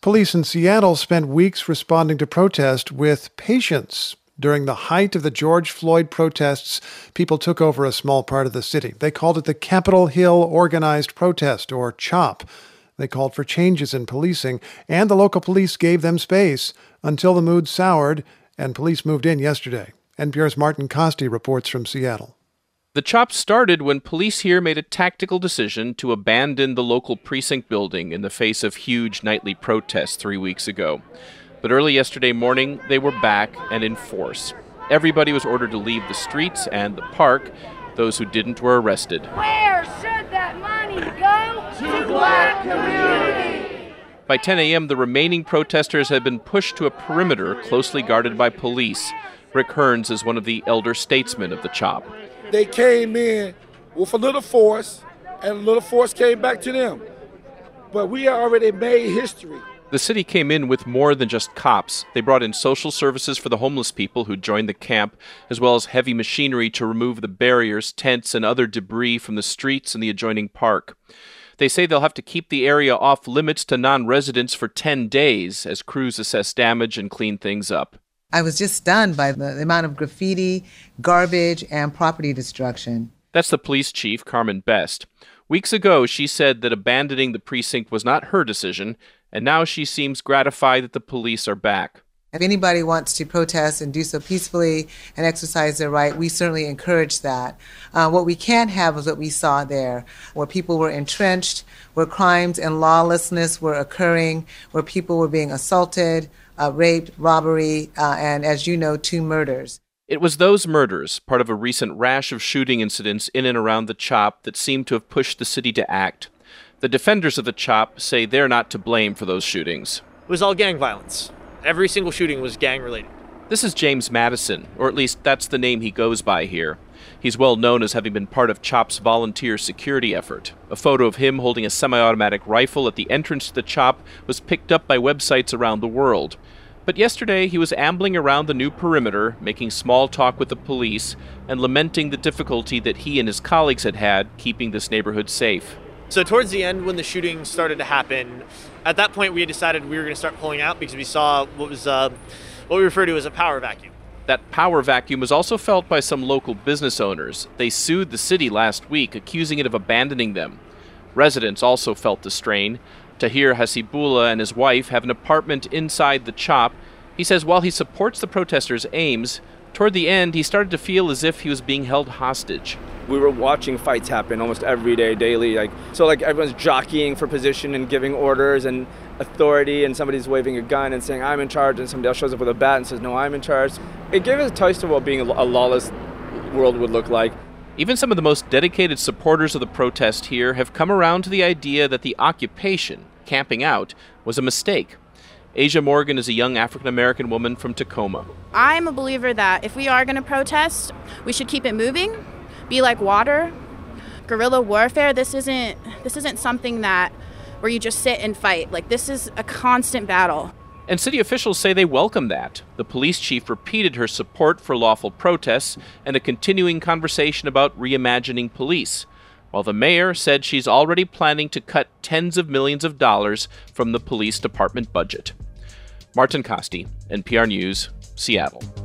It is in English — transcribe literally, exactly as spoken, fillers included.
Police in Seattle spent weeks responding to protests with patience. During the height of the George Floyd protests, people took over a small part of the city. They called it the Capitol Hill Organized Protest, or CHOP. They called for changes in policing, and the local police gave them space until the mood soured and police moved in yesterday. N P R's Martin Costi reports from Seattle. The CHOP started when police here made a tactical decision to abandon the local precinct building in the face of huge nightly protests three weeks ago. But early yesterday morning, they were back and in force. Everybody was ordered to leave the streets and the park. Those who didn't were arrested. Where should that money go? To black community. By ten a.m., the remaining protesters had been pushed to a perimeter closely guarded by police. Rick Hearns is one of the elder statesmen of the CHOP. They came in with a little force, and a little force came back to them. But we already made history. The city came in with more than just cops. They brought in social services for the homeless people who joined the camp, as well as heavy machinery to remove the barriers, tents, and other debris from the streets and the adjoining park. They say they'll have to keep the area off limits to non-residents for ten days as crews assess damage and clean things up. I was just stunned by the amount of graffiti, garbage, and property destruction. That's the police chief, Carmen Best. Weeks ago, she said that abandoning the precinct was not her decision, and now she seems gratified that the police are back. If anybody wants to protest and do so peacefully and exercise their right, we certainly encourage that. Uh, what we can't have is what we saw there, where people were entrenched, where crimes and lawlessness were occurring, where people were being assaulted, uh, raped, robbery, uh, and, as you know, two murders. It was those murders, part of a recent rash of shooting incidents in and around the CHOP, that seemed to have pushed the city to act. The defenders of the CHOP say they're not to blame for those shootings. It was all gang violence. Every single shooting was gang-related. This is James Madison, or at least that's the name he goes by here. He's well known as having been part of CHOP's volunteer security effort. A photo of him holding a semi-automatic rifle at the entrance to the CHOP was picked up by websites around the world. But yesterday he was ambling around the new perimeter, making small talk with the police, and lamenting the difficulty that he and his colleagues had had keeping this neighborhood safe. So towards the end, when the shooting started to happen, at that point we had decided we were going to start pulling out because we saw what was uh, what we refer to as a power vacuum. That power vacuum was also felt by some local business owners. They sued the city last week, accusing it of abandoning them. Residents also felt the strain. Tahir Hasibullah and his wife have an apartment inside the CHOP. He says while he supports the protesters' aims, toward the end he started to feel as if he was being held hostage. We were watching fights happen almost every day, daily. Like so, like everyone's jockeying for position and giving orders and authority, and somebody's waving a gun and saying, "I'm in charge," and somebody else shows up with a bat and says, "No, I'm in charge." It gave us a taste of what being a lawless world would look like. Even some of the most dedicated supporters of the protest here have come around to the idea that the occupation, camping out, was a mistake. Asia Morgan is a young African-American woman from Tacoma. I'm a believer that if we are going to protest, we should keep it moving, be like water. Guerrilla warfare, this isn't this isn't something that where you just sit and fight. Like, this is a constant battle. And city officials say they welcome that. The police chief repeated her support for lawful protests and a continuing conversation about reimagining police, while the mayor said she's already planning to cut tens of millions of dollars from the police department budget. Martin Costi, N P R News, Seattle.